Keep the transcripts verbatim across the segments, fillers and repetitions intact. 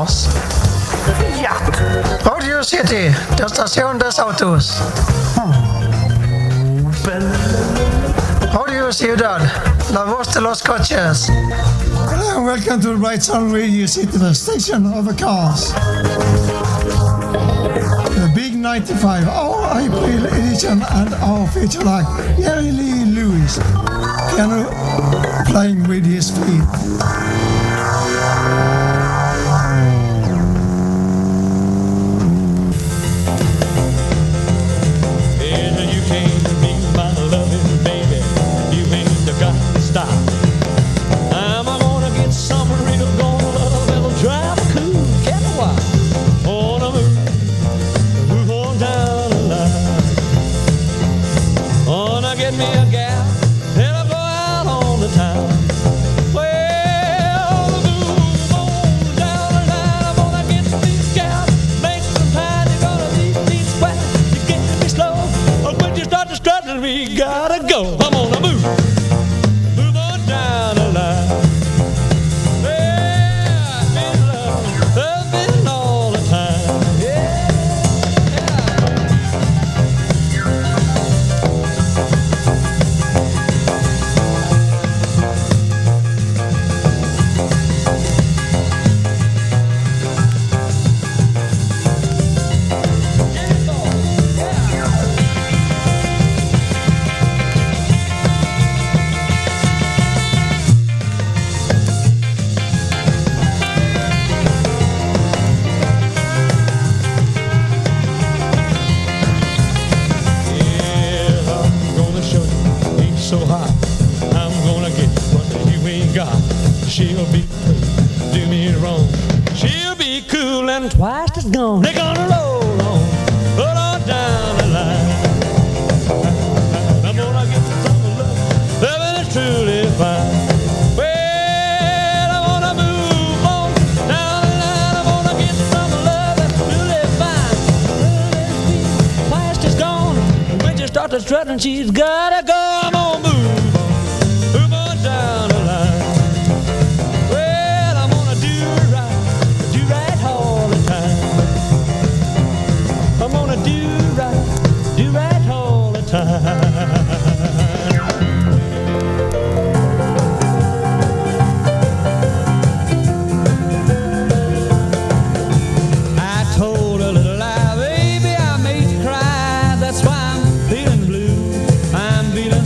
cars. Ja. Radio City, der Station des Autos. Radio Ciudad, la voz de los coches. Hello and welcome to the Bright Sound Radio City, the station of the cars. The Big ninety-five, our April edition, and our feature like Jerry Lee Lewis, piano playing with his feet. Stop. I'm gonna get some real, gonna love, it'll drive cool, get a while. Wanna move, move on down the line. Wanna get me a gal, that'll go out on the town. Well, move on down the line. I'm gonna get these gals, make some time. You're gonna leave me sweat, you get me slow. Or when you start to strut, we gotta go. I'm gonna move. Down the line. Yeah, I've been loved, loving all the time. Yeah, so hot, I'm gonna get what you ain't got. She'll be cool, do me wrong. She'll be cool and twice as gone. They're gonna roll on, put on down the line. I'm gonna get some love, loving is truly fine. Well, I wanna move on down the line. I wanna get some love that's truly fine. Well, twice as gone. When you start to strut and she's gotta go. I'm on. Down the line. Well, I'm gonna do right, do right all the time. I'm gonna do right, do right all the time. I told a little lie, baby, I made you cry. That's why I'm feeling blue. I'm feeling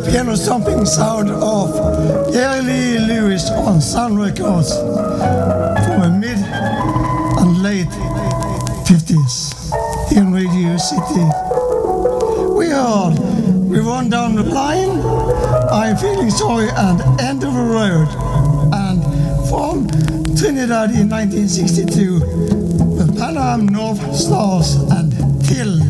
piano stomping sound of Jerry Lee Lewis on Sun Records from the mid and late fifties in Radio City. We heard We Run Down the Line, I'm Feeling Sorry and End of the Road, and from Trinidad in nineteen sixty-two, the Pan Am North Stars and Till.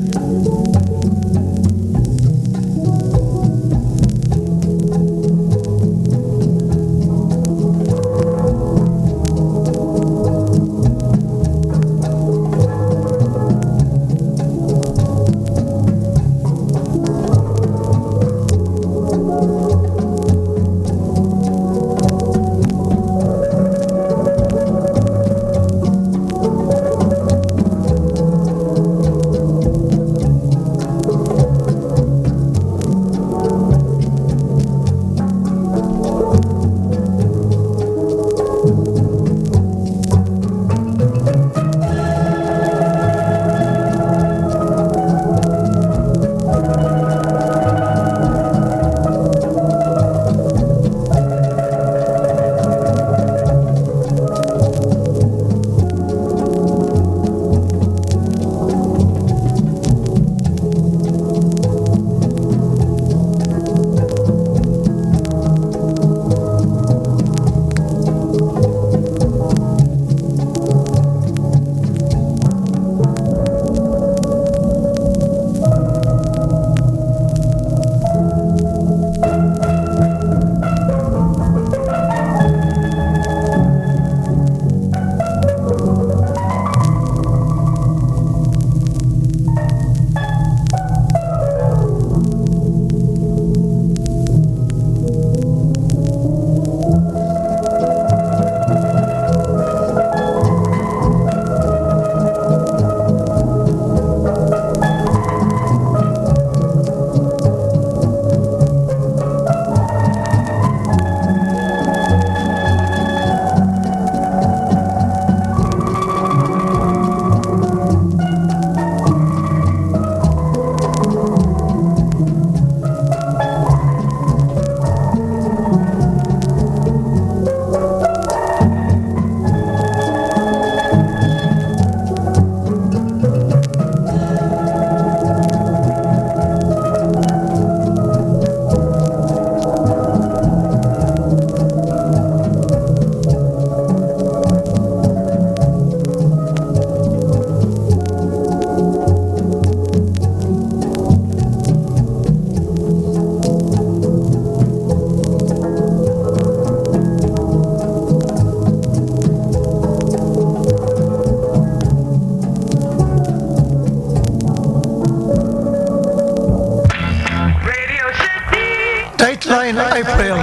Dateline April.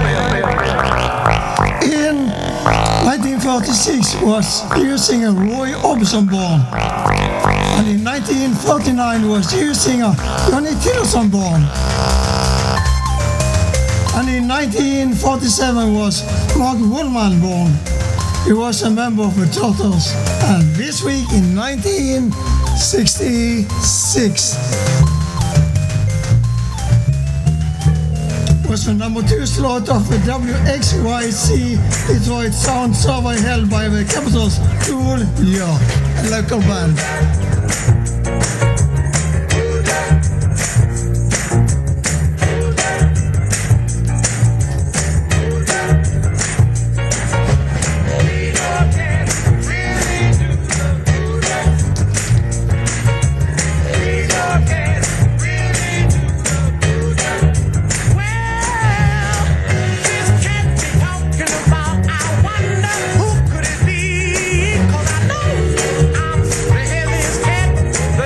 In nineteen forty-six was new singer Roy Orbison born, and in nineteen forty-nine was new singer Johnny Tillotson born, and in nineteen forty-seven was Mark Woolman born. He was a member of the Turtles, and this week in nineteen sixty-six was the number two slot of the W X Y C Detroit Sound Survey held by the Capitals Tool, yeah, a local band. Who could it be? 'Cause I know I'm the heaviest cat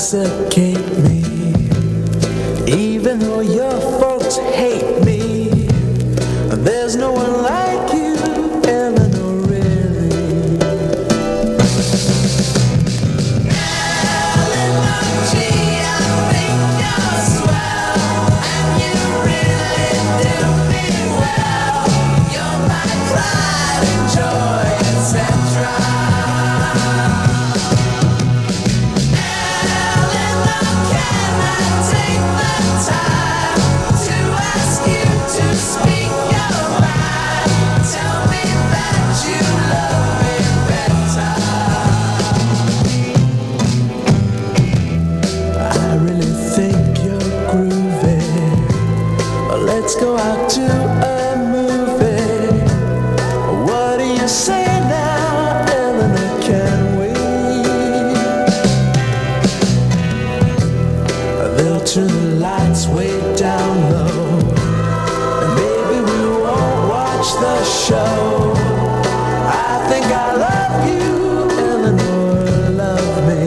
suffocate me. Even though your folks hate me, there's no one like you, Eleanor, really. Eleanor, gee, I think you're swell, and you really do me well. You're my pride and joy, et cetera. Let's go out to a movie. What do you say now, Eleanor, can we? They'll turn the lights way down low, and maybe we won't watch the show. I think I love you, Eleanor, love me.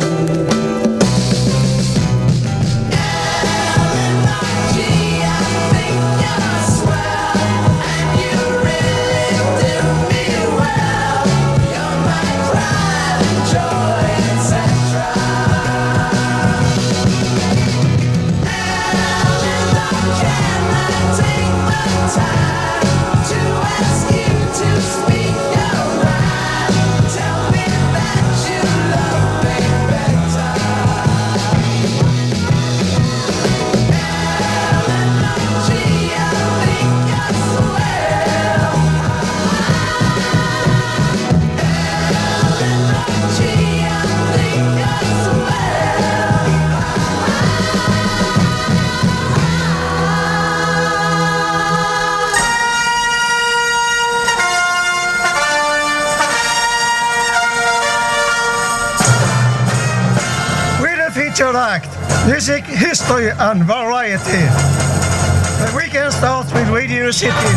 Act, music, history and variety. The weekend starts with Radio City.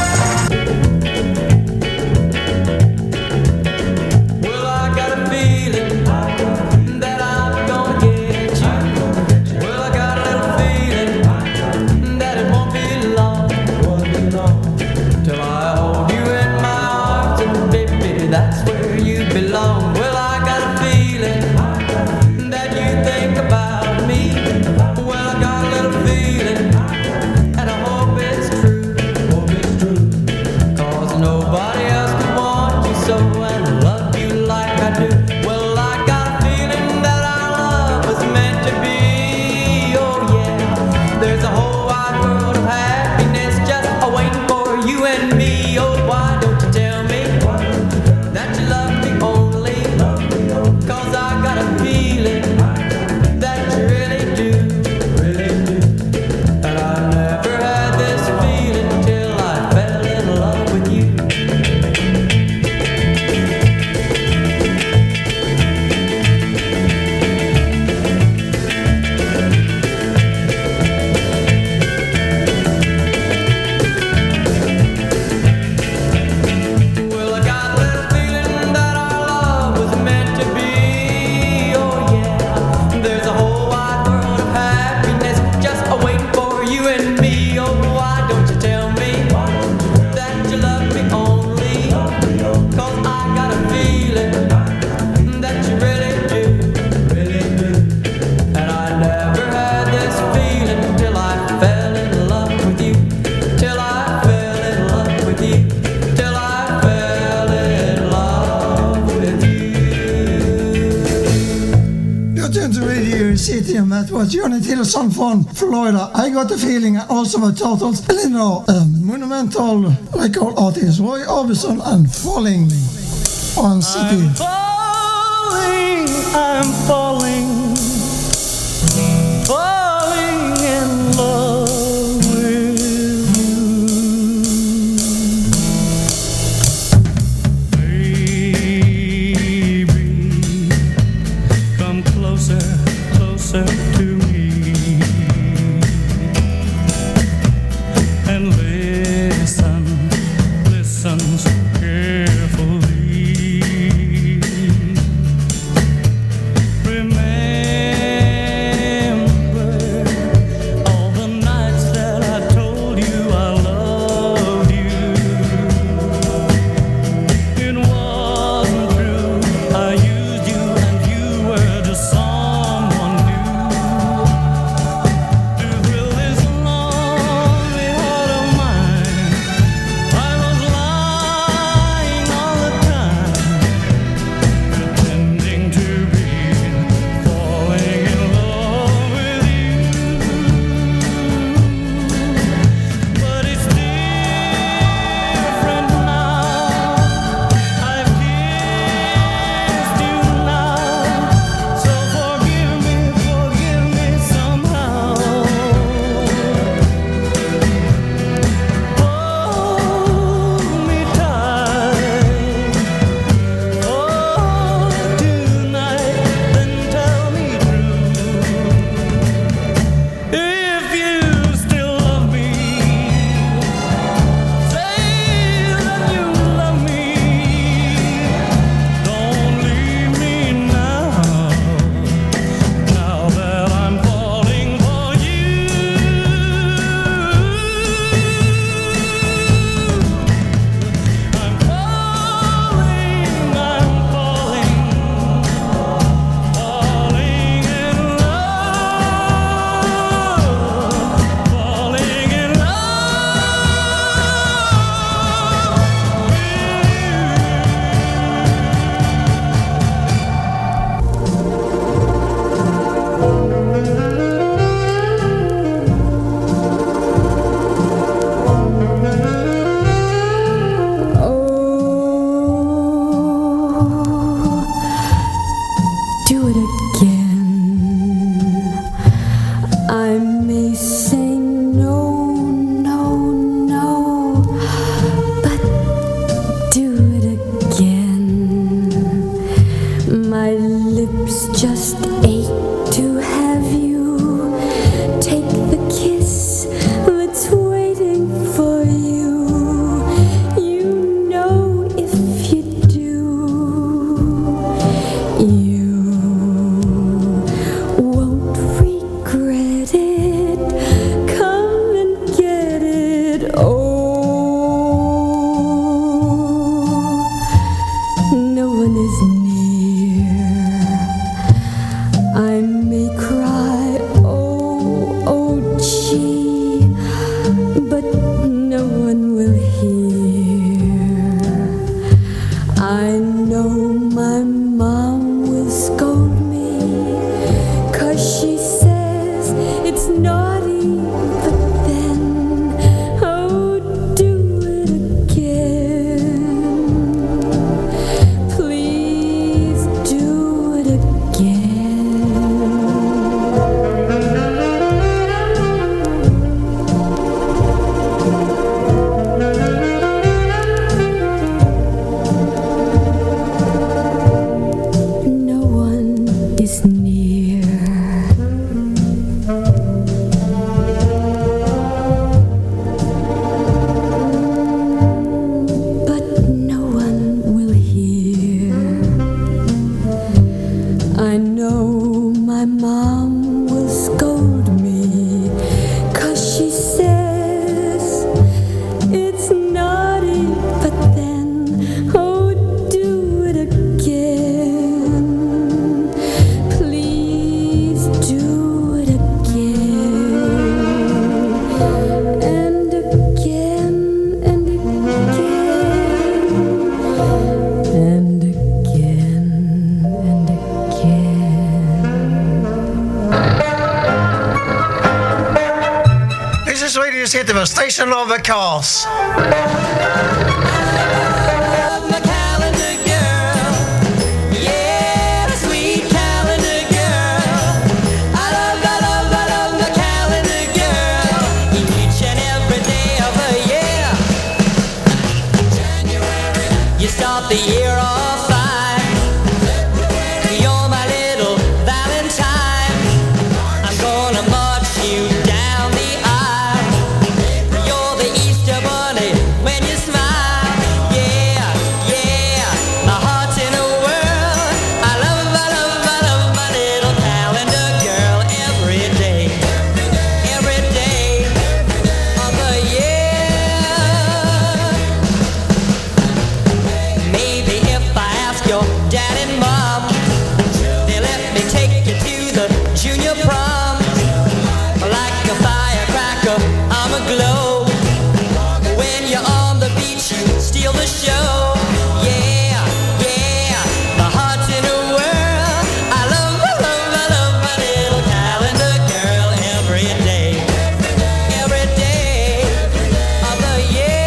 Well, I got a feeling that I'm gonna get you. Well, I got a little feeling that it won't be long, won't be long till I hold you in my arms, and baby, that's where you belong. Well, I got a feeling that you think about me. Well, I got a little feeling, and I hope it's true, hope it's true, 'cause nobody else could want you so and love you like I do. Well, I got a feeling that our love was meant to be, oh yeah. There's a whole wide world of happiness just waiting for you and me. Oh, why don't you tell me that you love me only? 'Cause I got a feeling that you really do, really do. And I never had this feeling till I fell in love with you. Well, I got a little feeling that our love was meant to be, oh yeah. There's a whole wide world of happiness just waiting for you and me. Oh, why don't you tell me that you love me only? 'Cause I got a feeling that you really do, really do. And I never had this feeling till I fell in love with you, till I fell in love with you, till I fell in love with you. You're tuned to Radio City, and that was Johnny Tilson from Florida. I got the feeling also about Turtles, Eleanor, um, monumental record artist Roy Orbison, and Falling on City. I'm falling, I'm falling, falling in love with you. Baby, come closer, closer to me, and listen, listen so carefully. Remain heter väl Station of the Cars. The year off fine. You're my little Valentine. I'm gonna march you down the aisle. You're the Easter bunny when you smile. Yeah, yeah, my heart's in a whirl. I love, I love, I love my little calendar girl every day, every day of the year. Maybe if I ask your dad and mom, they let me take you to the junior prom. Like a firecracker, I'm aglow. When you're on the beach, you steal the show. Yeah, yeah, my heart's in a whirl. I love, I love, I love my little calendar girl every day, every day of the year.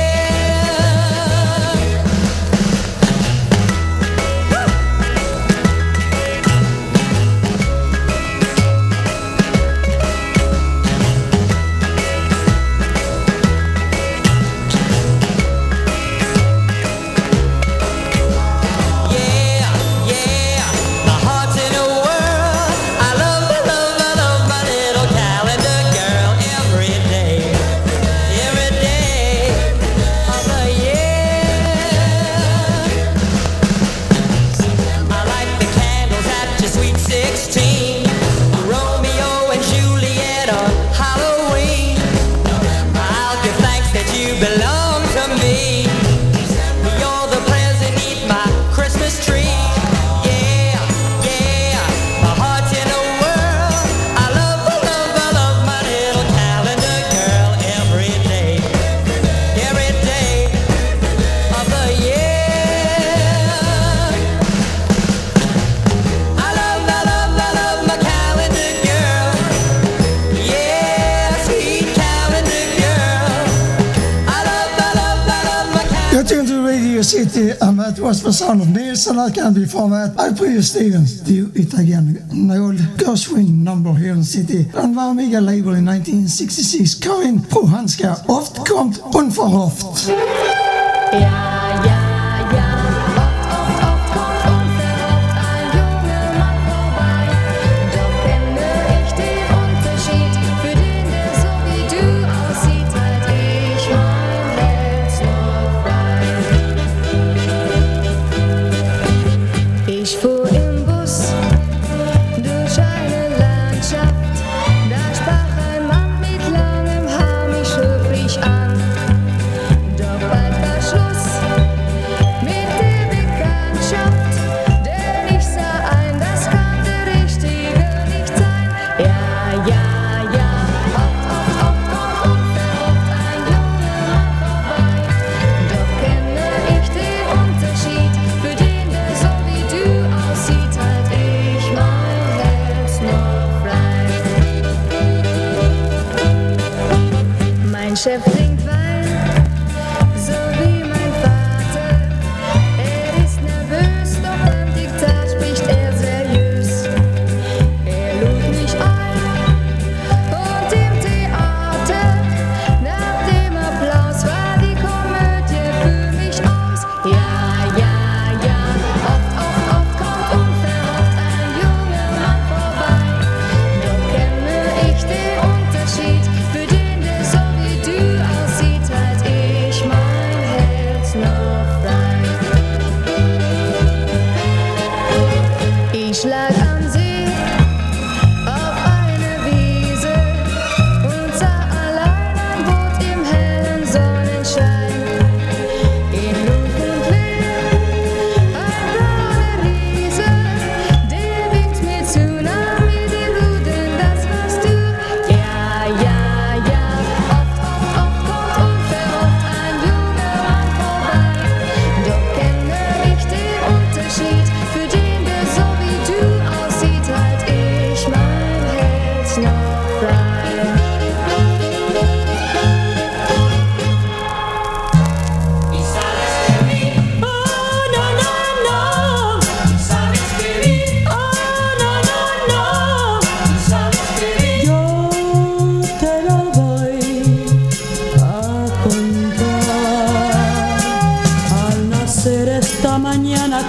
Yeah, yeah, my heart's in a whirl. I love, I love, I love my little calendar girl every day, every day of the year. I like the candles at your sweet sixteen, Romeo and Juliet on Halloween. I'll give thanks that you belong to me. You're the present beneath my Christmas tree. Yeah, yeah, my heart's in a whirl. I love, I love, I love my little calendar girl every day, every day of the year. I love, I love, I love my calendar girl. Yeah, sweet calendar girl. I love, I love, I love my calendar. You're tuned to Radio City, and that was the sound of Nilsson. That can be format by Priya Stevens. Do it again. An old Gershwin number here in the city. Den var mega label in nineteen sixty-six. Karin på handskar. Oft kommt unverhofft. Ja, ja, ja, oft, oft, oft kommt unverhofft ein junger Mann vorbei. Doch kenne ich den Unterschied, für den der so wie du aussieht, halt ich mein Herz noch frei. Ich fuhr im Bus durch eine Landschaft, da sprach ein Mann mit langem Haar mich höflich an. Doch bald war Schluss mit der Bekanntschaft, denn ich sah ein, das kann der Richtige nicht sein. Ja, ja, ja, oft, oft, oft kommt unverhofft ein junger Mann vorbei. Doch kenne ich den Unterschied, für den der so wie du aussieht, halt ich mein Herz noch frei. Mein Chef trinkt Wein, so wie mein Vater. Er ist nervös, doch beim Diktat spricht er seriös. Er lud mich ein und im Theater, nach dem Applaus war die Komödie für mich aus. Ja, ja, ja, oft, oft, oft kommt unverhofft ein junger Mann vorbei. Doch kenne ich den Unterschied, für den der so wie du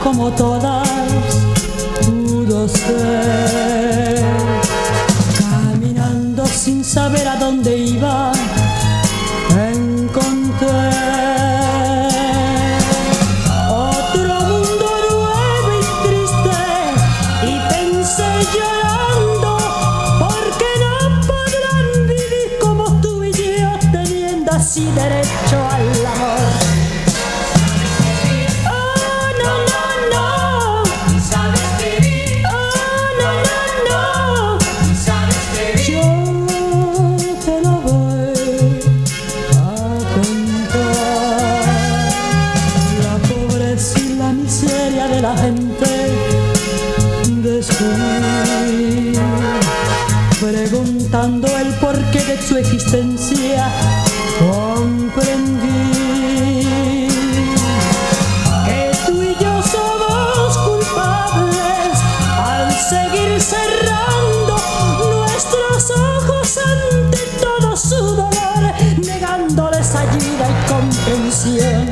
como todas pudo ser. Caminando sin saber a dónde iba, encontré otro mundo nuevo y triste, y pensé llorando, porque no podrán vivir como tú y yo, teniendo así derecho al amor. Preguntando el porqué de su existencia, comprendí que tú y yo somos culpables al seguir cerrando nuestros ojos ante todo su dolor, negándoles ayuda y comprensión.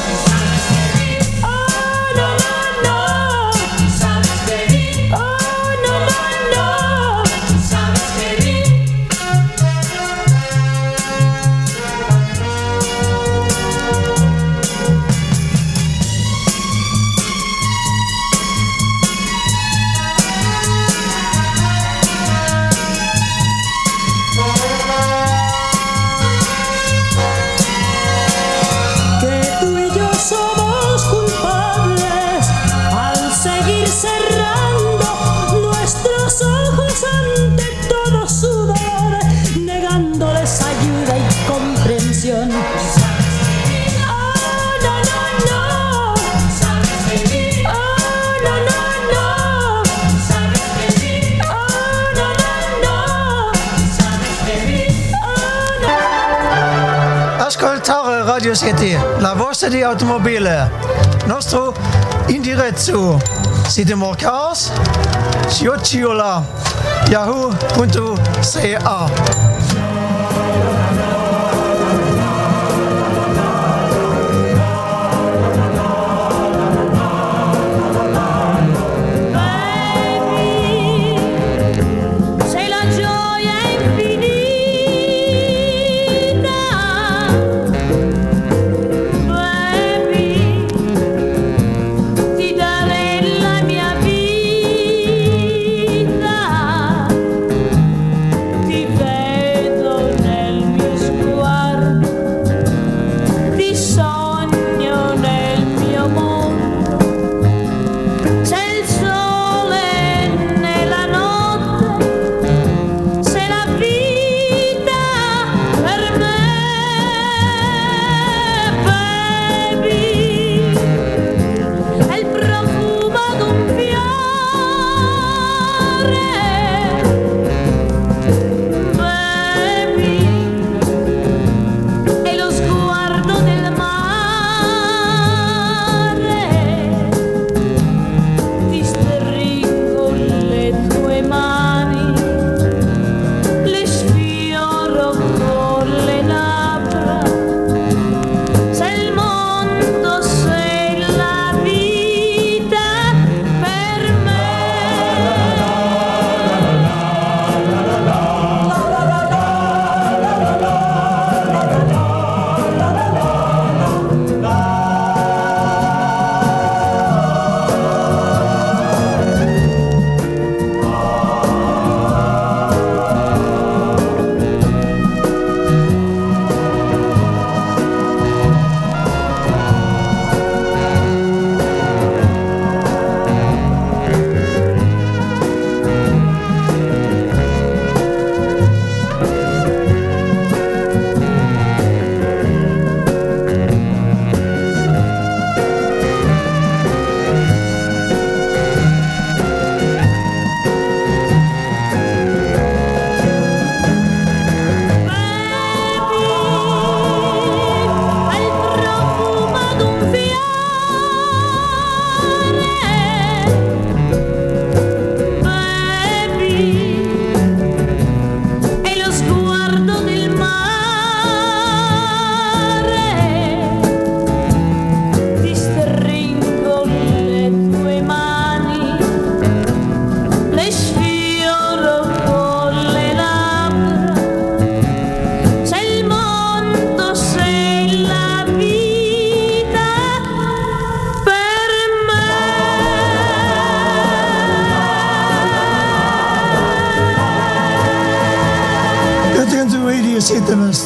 Ascoltare Radio City, la voce di automobile. Nostro indirizzo sito Morcars, chiocciola, yahoo punto c a. Ti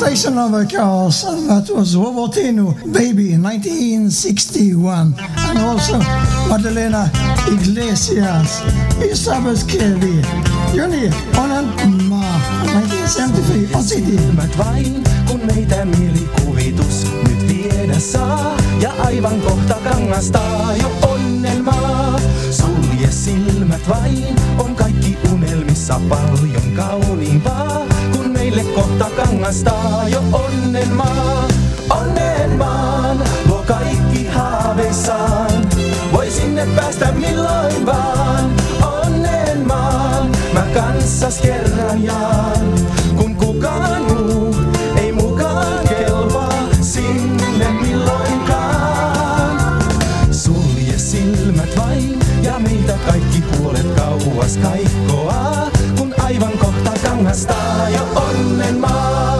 Station of course, and that was Robertino, Baby, in nineteen sixty-one. And also Madalena Iglesias, Isabel Kelly, Joni Onantma, nineteen seventy-three on C D. Silmät vain, kun meitä mielikuvitus nyt viedä saa. Ja aivan kohta kangastaa jo onnelmaa. Sulje silmät vain, on kaikki unelmissa paljon kauniimpaa. Kun meille kohta kangastaa jo onnelmaa. Onnelmaan, luo kaikki haaveissaan. Voi sinne päästä milloin vaan. Onnelmaan, mä kanssas kerran jaan. Kun kukaan muu ei mukaan kelpaa sinne milloinkaan. Sulje silmät vain ja meitä kaikki puolet kauas kaikkoaa. Kun aivan kohta kangastaa jo onnelmaa.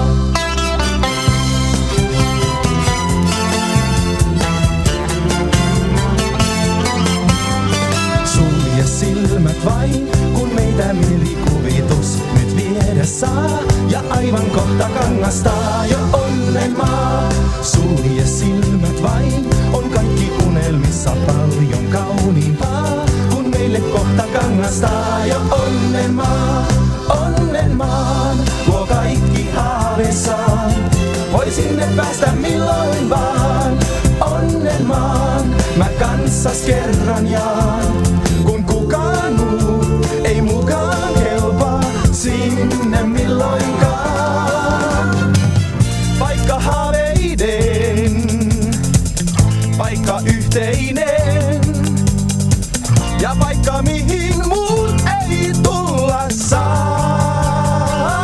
Sulje silmät vain, kun meitä mielikuvitus nyt viedä saa. Ja aivan kohta kangastaa jo onnelmaa. Sulje silmät vain, on kaikki unelmissa paljon kauniimpaa. Kun meille kohta kangastaa jo onnelmaa. Onnelmaan, luo kaikki haaveissaan. Voi sinne päästä milloin vaan. Onnelmaan, mä kanssas kerran jaan. Kun kukaan muu ei mukaan kelpaa sinne milloinkaan. Paikka haaveiden, paikka yhteinen. Ja paikka mihin muut ei tulla saa.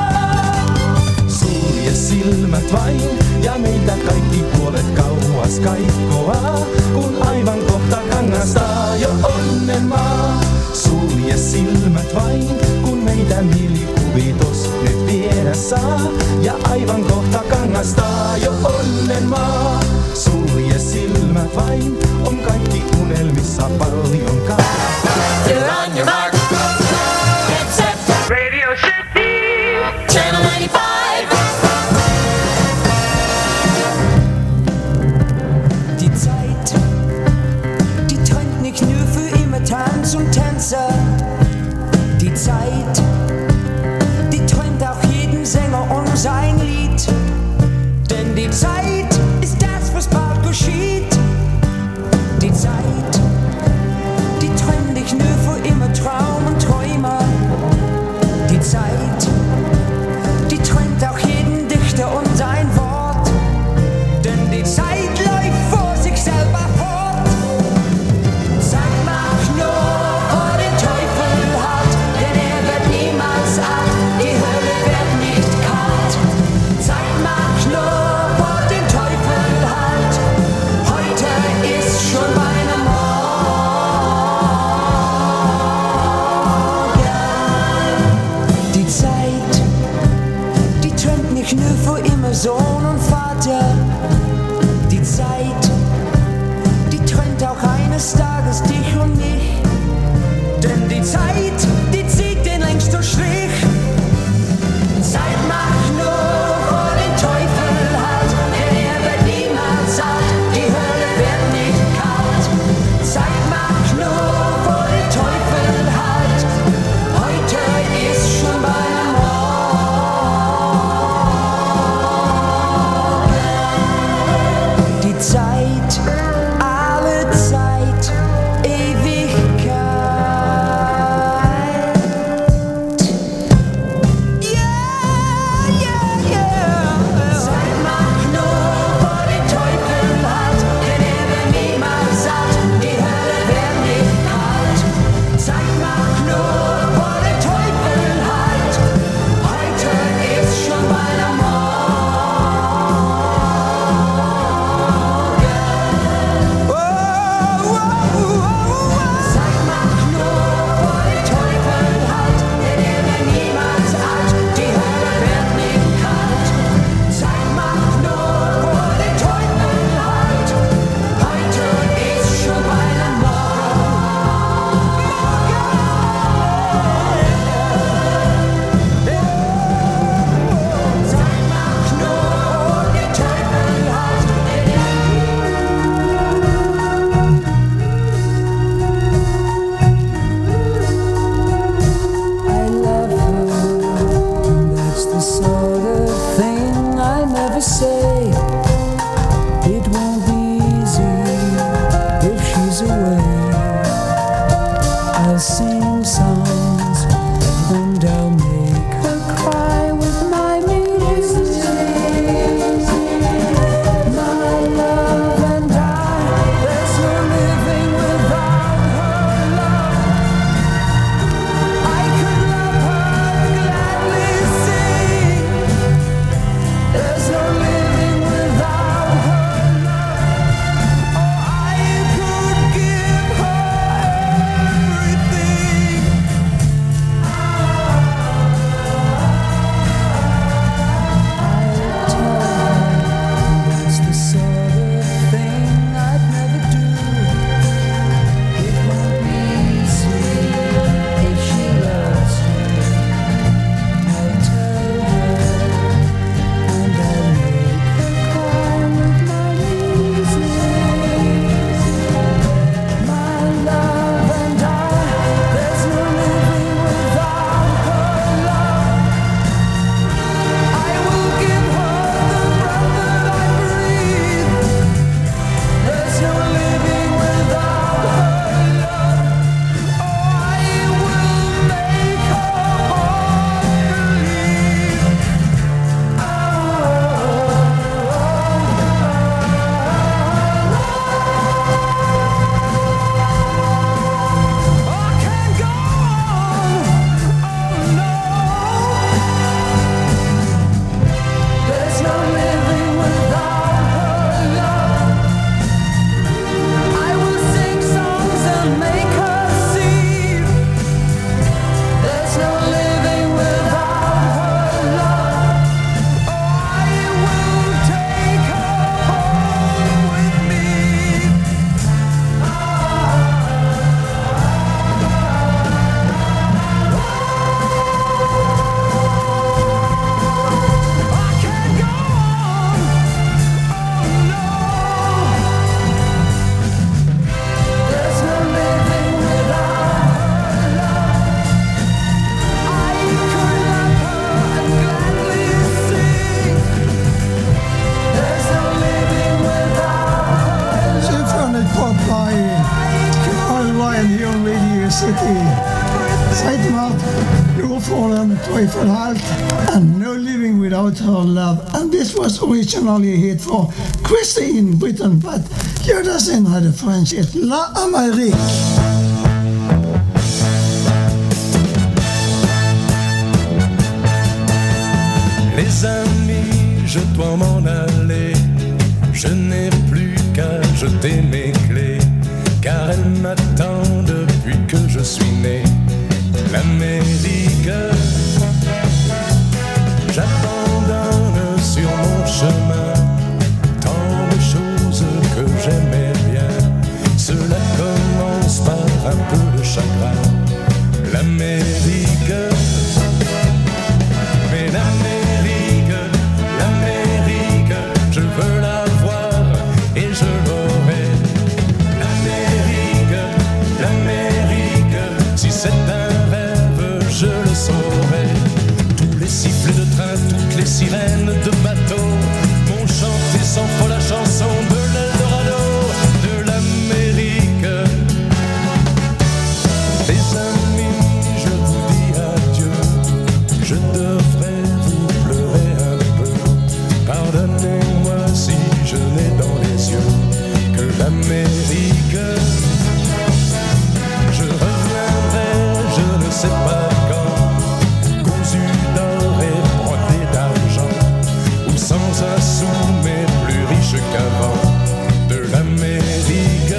Sulje silmät vain ja meitä kaikki puolet kauas kaikkoaa. Kun aivan kohta kangastaa jo onnelmaa. Sulje silmät vain, kun meitä mielikuvitus nyt viedä saa. Ja aivan kohta kangastaa jo onnelmaa. Sulje silmät vain, on kaikki unelmissa paljon kaukaa. You're on your mark. Get set. Radio City. Channel ninety-five. Die Zeit, die trennt nicht nur für immer Tanz und Tänzer. Die Zeit, die trennt auch jeden Sänger und sein Lied. Denn die Zeit ist das, was bald geschieht. Die Zeit, die trennt nicht nur für immer Traum und Träume. Fallen, Teufel Halt, and No Living Without Her Love. And this was originally a hit for Christy in Britain, but here doesn't have the French hit, La Amérique. Les amis, je dois m'en aller. Je n'ai plus qu'à jeter mes clés, car elle m'attend depuis que je suis né. L'Amérique, j'abandonne sur mon chemin tant de choses que j'aimais bien. Cela commence par un peu de chagrin. L'Amérique, mais l'Amérique, l'Amérique, je veux la voir et je l'aurai. L'Amérique, l'Amérique, si c'est un rêve, je le saurai. Tous les sifflets de train, toutes les sirènes de bateau m'ont chanté sans fois la chanson de l'Eldorado, de l'Amérique. Les amis, je vous dis adieu, je devrais vous pleurer un peu. Pardonnez-moi si je n'ai dans les yeux que l'Amérique. Je reviendrai, je ne sais pas quand, cousu d'or et brodé d'argent, ou sans un sou mais plus riche qu'avant. De l'Amérique,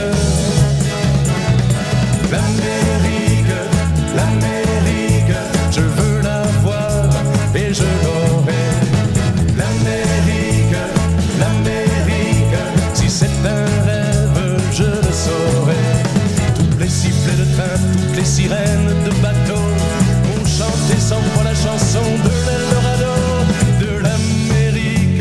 l'Amérique, l'Amérique, je veux la voir et je l'aurai. L'Amérique, l'Amérique, si c'est un rêve, je le saurai. Tous les sifflets de train, toutes les sirènes de bateau m'ont chanté sans fois la chanson de l'Eldorado, de l'Amérique.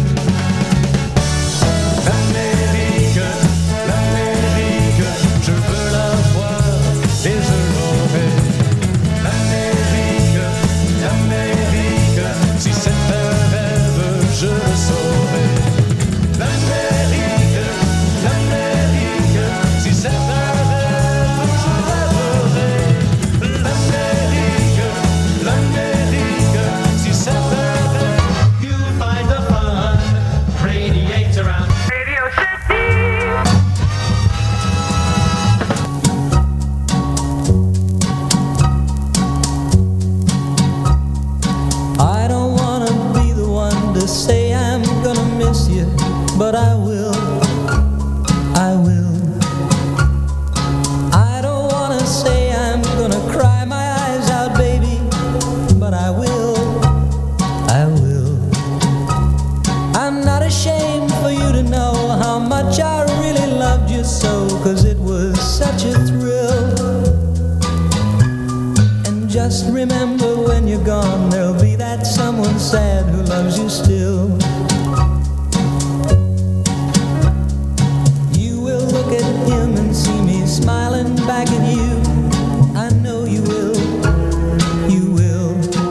L'Amérique, l'Amérique, je veux la voir et je l'aurai. L'Amérique, l'Amérique, si c'est un rêve, je le saurai. L'Amérique, l'Amérique, si c'est un rêve, je rêverai. L'Amérique, l'Amérique, si c'est un rêve. You'll find the fun radiates around Radio City. I don't wanna be the one to say I'm gonna miss you, but I will, I will. I don't wanna say I'm gonna cry my eyes out, baby, but I will, I will. I'm not ashamed for you to know how much I really loved you so, 'cause it was such a thrill. And just remember when you're gone, there'll be that someone sad who loves you still. You will look at him and see me smiling back at you. I know you will, you will.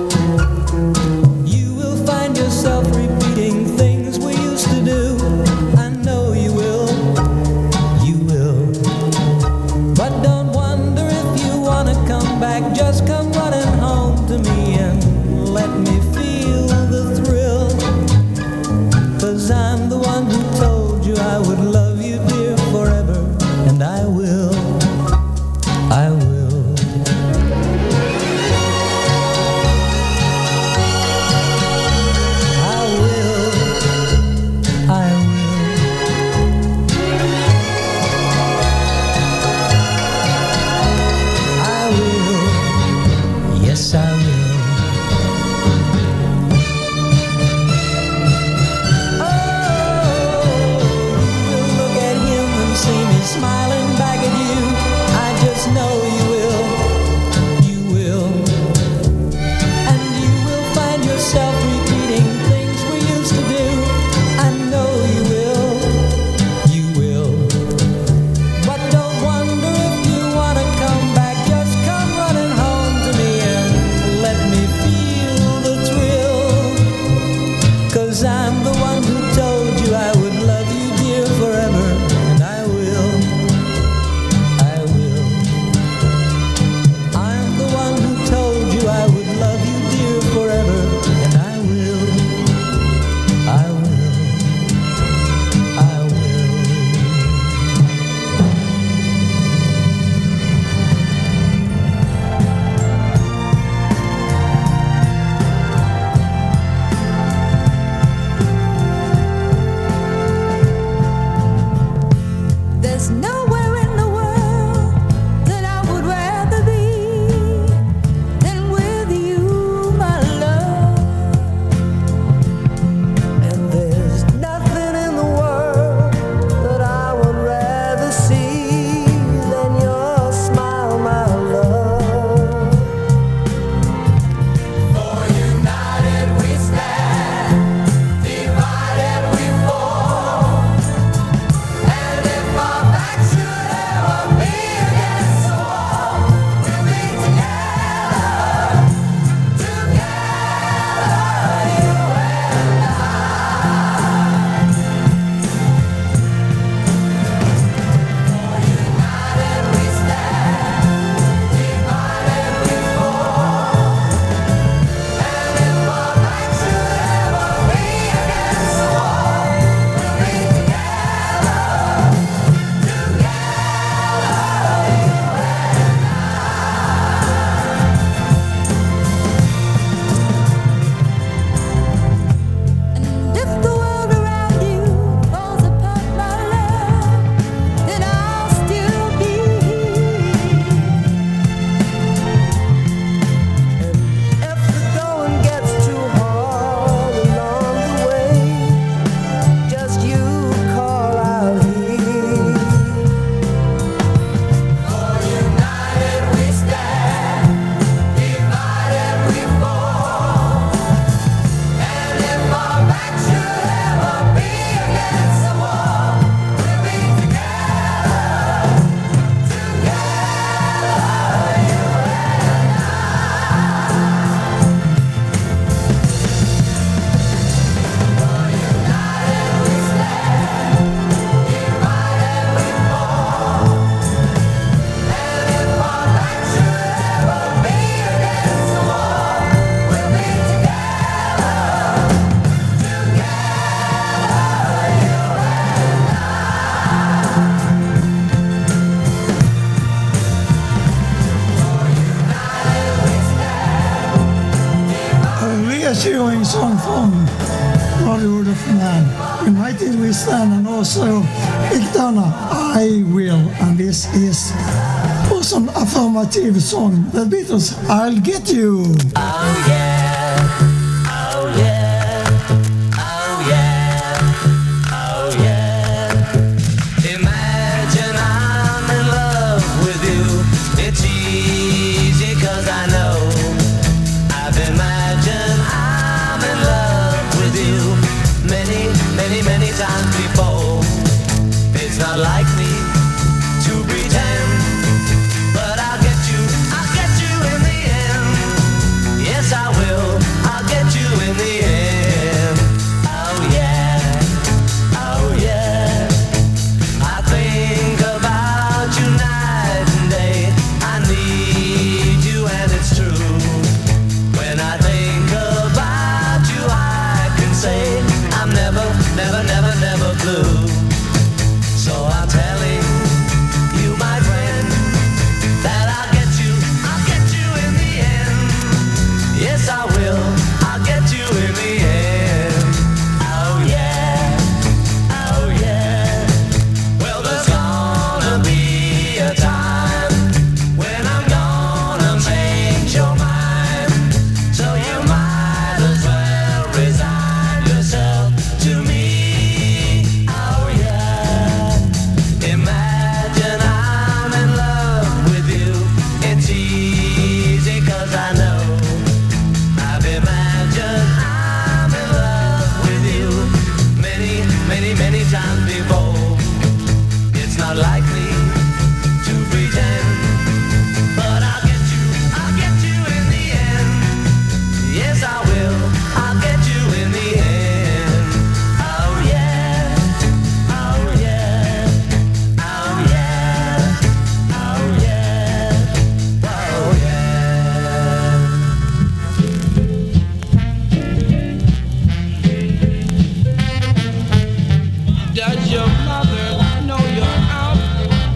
You will find yourself repeating things we used to do. I know you will, you will. But don't wonder if you wanna come back, just come running home to me and let me feel the thrill. cheering song from Brotherhood of Man. United we stand, and also Mick Donna, I Will. And this is also an affirmative song. The Beatles, I'll Get You. Oh yeah, oh yeah, oh yeah, oh yeah. Imagine I'm in love with you. It's easy 'cause I know. I've imagined I'm in love with you many, many, many times before. It's not like me to pretend, but I'll get you, I'll get you in the end. Yes, I will, I'll get you in the end. Oh yeah, oh yeah. I think about you night and day. I need you and it's true. When I think about you, I can say I'm never, never, never, never blue. So I'm telling you, my friend, that I'll get you, I'll get you in the end. Yes, I will, I'll get you in the end. Oh yeah, oh yeah. Well, there's gonna be a time when I'm gonna change your mind. So you might as well resign yourself to me. Oh yeah. Imagine I'm in love with you. It's easy 'cause I know. I've imagined I'm in love with you many, many, many times before. It's not like me to pretend, but I'll get you, I'll get you in the end. Yes, I will, I'll get you in the end. Oh yeah, oh yeah, oh yeah, oh yeah, oh yeah. Does your mother know you're out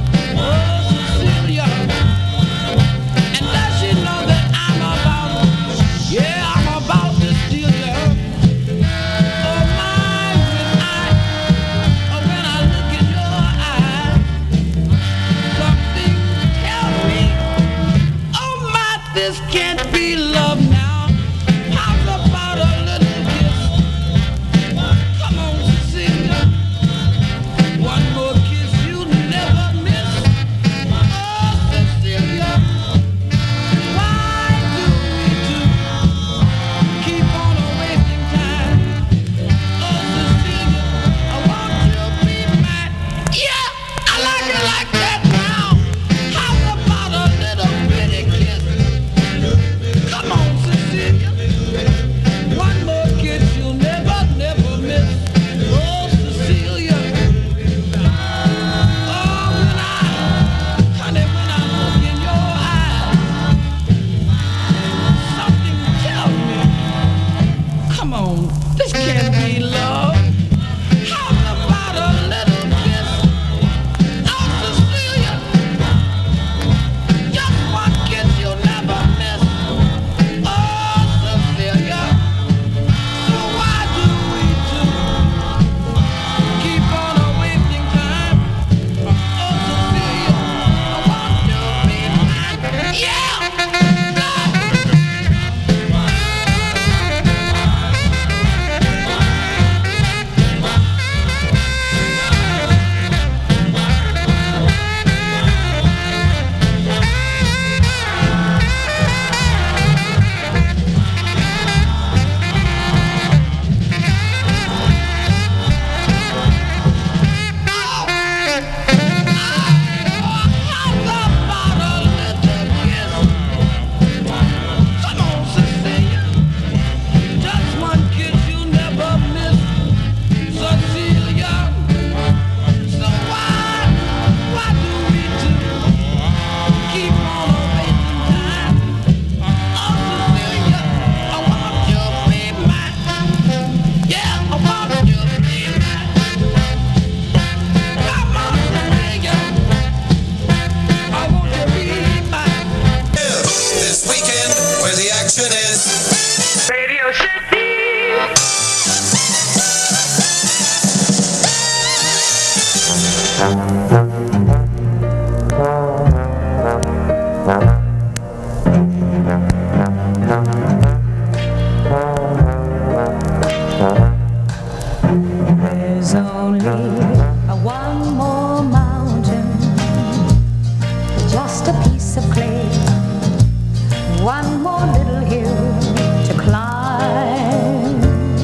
There's only a one more mountain, just a piece of clay, one more little hill to climb,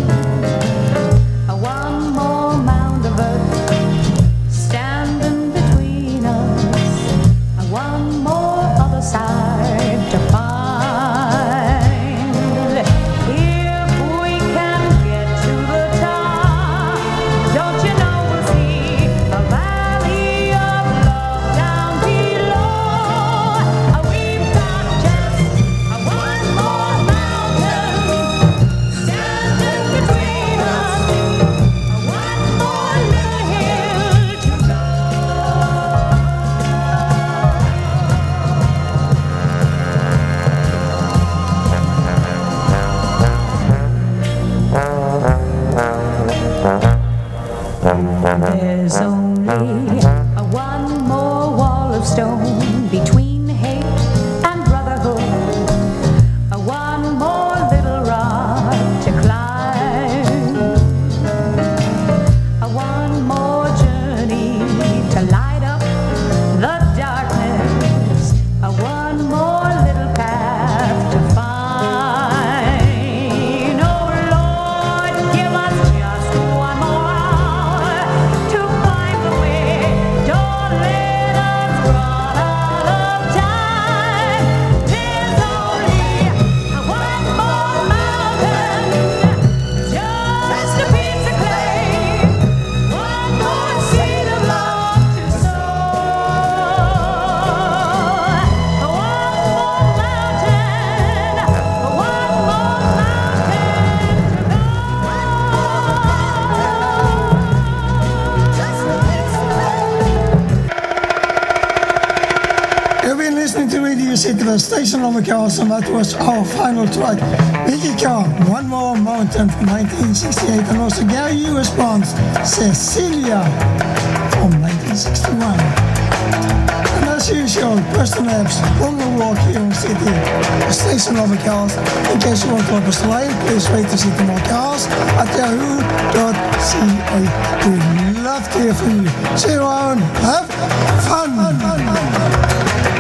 a one more mound of earth standing between us, a one more other side to find. If we can get to the top, don't you know we'll see a valley of love down below? We've got just a one more mountain standing between us, a one more little hill to go. There's only a one more wall of stone between hate and brotherhood, a one more little rock to climb, a one more journey to light up the darkness, a one more little path to find. Oh Lord, give us just one more hour to find the way. Don't let us run out of time. There's only one more mountain, just a piece of clay, one more seed of love to sow. One more mountain, one more mountain to go. Just a piece of clay. You've been listening to Radio City, the station of the Chaos, and that was our final track. Vicky Carr, One More Mountain from nineteen sixty-eight, and also Gary U. Response, Cecilia from nineteen sixty-one. And as usual, Preston Epps, Longer Walk here in the city, the station of the Chaos. In case you want to drop us a line, please write to City More Chaos at yahoo dot c a. We'd love to hear from you. See you around. Have fun.